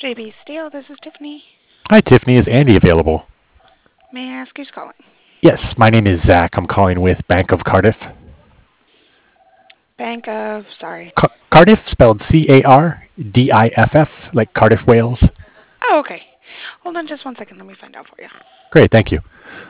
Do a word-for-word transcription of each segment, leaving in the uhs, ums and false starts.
J B Steele, this is Tiffany. Hi, Tiffany. Is Andy available? May I ask who's calling? Yes, my name is Zach. I'm calling with Bank of Cardiff. Bank of, sorry. Car- Cardiff, spelled C A R D I F F, like Cardiff, Wales. Oh, okay. Hold on just one second. Let me find out for you. Great, thank you.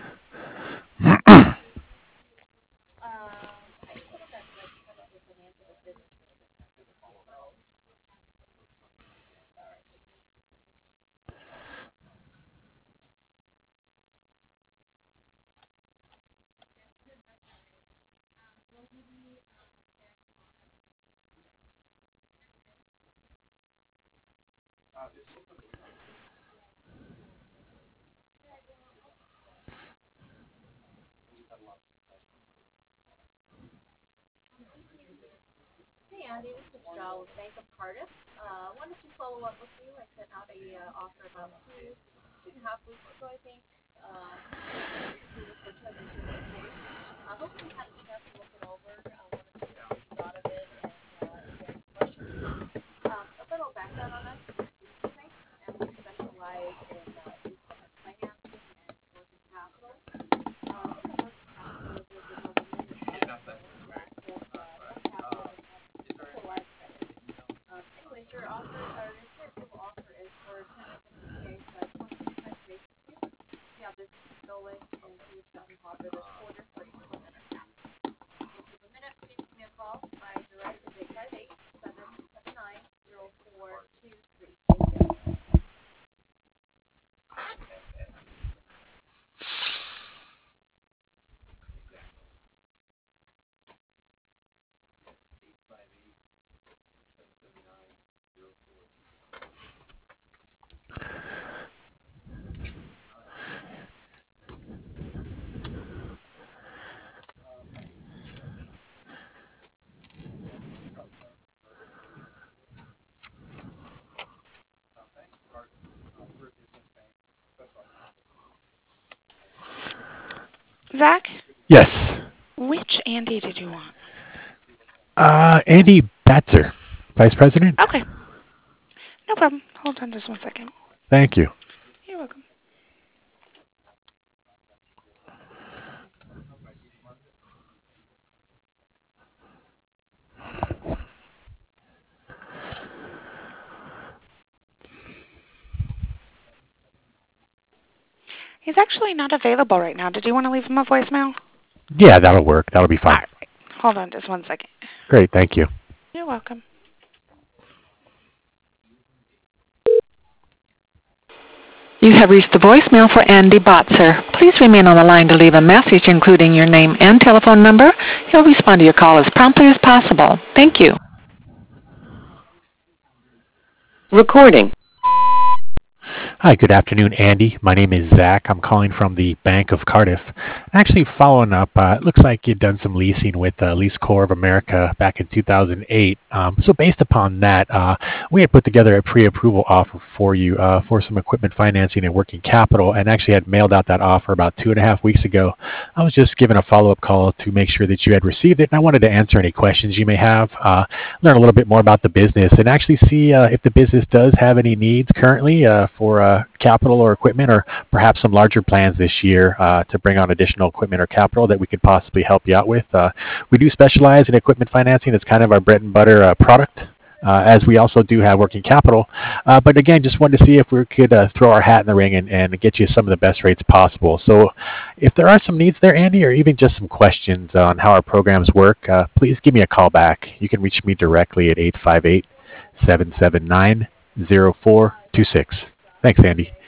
Zach, Yes. which Andy did you want? Uh, Andy Batzer, Vice President. Okay, no problem. Hold on just one second. Thank you. You're welcome. He's actually not available right now. Did you want to leave him a voicemail? Yeah, that'll work. That'll be All fine. right. Hold on just one second. Great, thank you. You're welcome. You have reached the voicemail for Andy Botzer. Please remain on the line to leave a message including your name and telephone number. He'll respond to your call as promptly as possible. Thank you. Recording. Hi, good afternoon, Andy. My name is Zach. I'm calling from the Bank of Cardiff. Actually, following up, uh, it looks like you'd done some leasing with uh, Lease Corps of America back in two thousand eight. Um, so based upon that, uh, we had put together a pre-approval offer for you uh, for some equipment financing and working capital, and actually had mailed out that offer about two and a half weeks ago. I was just giving a follow-up call to make sure that you had received it, and I wanted to answer any questions you may have, uh, learn a little bit more about the business, and actually see uh, if the business does have any needs currently uh, for uh, capital or equipment, or perhaps some larger plans this year uh, to bring on additional equipment or capital that we could possibly help you out with. Uh, we do specialize in equipment financing. It's kind of our bread and butter uh, product, uh, as we also do have working capital. Uh, but again, just wanted to see if we could uh, throw our hat in the ring and, and get you some of the best rates possible. So if there are some needs there, Andy, or even just some questions on how our programs work, uh, please give me a call back. You can reach me directly at eight five eight, seven seven nine, zero four two six. Thanks, Andy.